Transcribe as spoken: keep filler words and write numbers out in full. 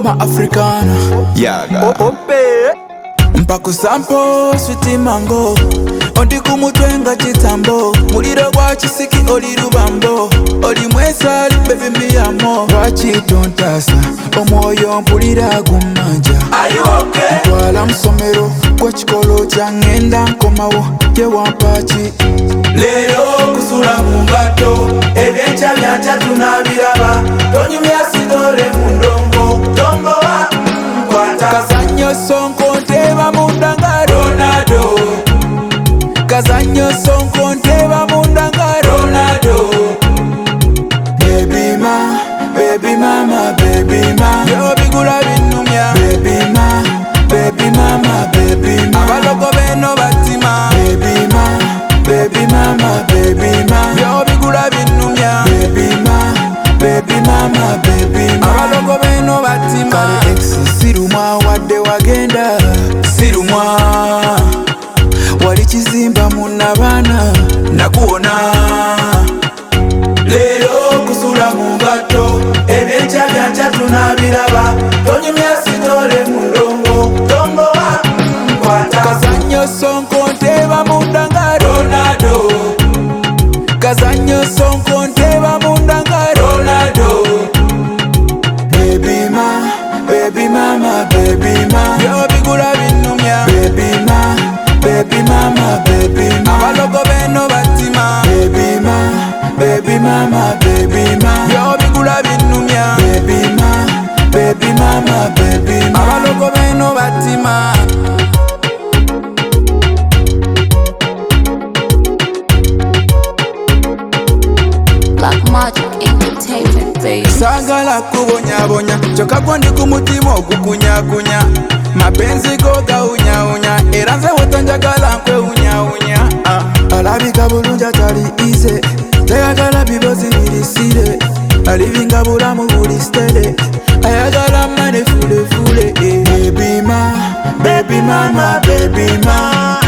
ma africana yaga mpaku sampo sweet mango ondi kumutwenga chitambo muliro gwa chisiki oli rubambo oli mwesali baby miyamo wachitontasa omwoyo mpulira gumanja ntwala musomero gwekikolo kyangenda nkomawo yewampaki lero kusula mu ngato ebyenca byanca tunabiraba tonyumya sitole mu ndongo tombowa nkwata kazanyo sonko nteba mundanga Ronaldo kazanyo sonko nteba mundanga Ronaldo baby ma baby mama baby ma yo bigula binumya baby ma baby mama baby ma abalogo beno batima baby ma baby mama baby ma yo bigula binumya baby ma baby mama baby ma abalogo beno batima kale ex sirumwa wadde wagenda sirumwa wali kizimba munabana nakuona lero kusula mu ngato ebyenca byanca tunabiraba tonyumya sitole mu ndongo tombowa nkwata kazanyo sonko nteba mundanga Ronaldo kazanyo sonko nteba mundanga Ronaldo baby ma baby mama baby ma yo bigula binumya baby ma baby mama baby ma abalogo beno batima baby ma baby mama baby ma yo bigula binumya baby ma baby mama baby ma abalogo beno batima Black Magic Entertainment, baby. sagala kubonyabonya kyokka gwo ndi ku mutima ogukunyakunya mapenzi go gawunyawunya era nze wetonjagala nkwewunyawunya ah. alabika bulungi atali ize tayagala bibozi birisire alivinga bulamu buli stede ayagala mane fulefule eh. baby ma baby mama baby ma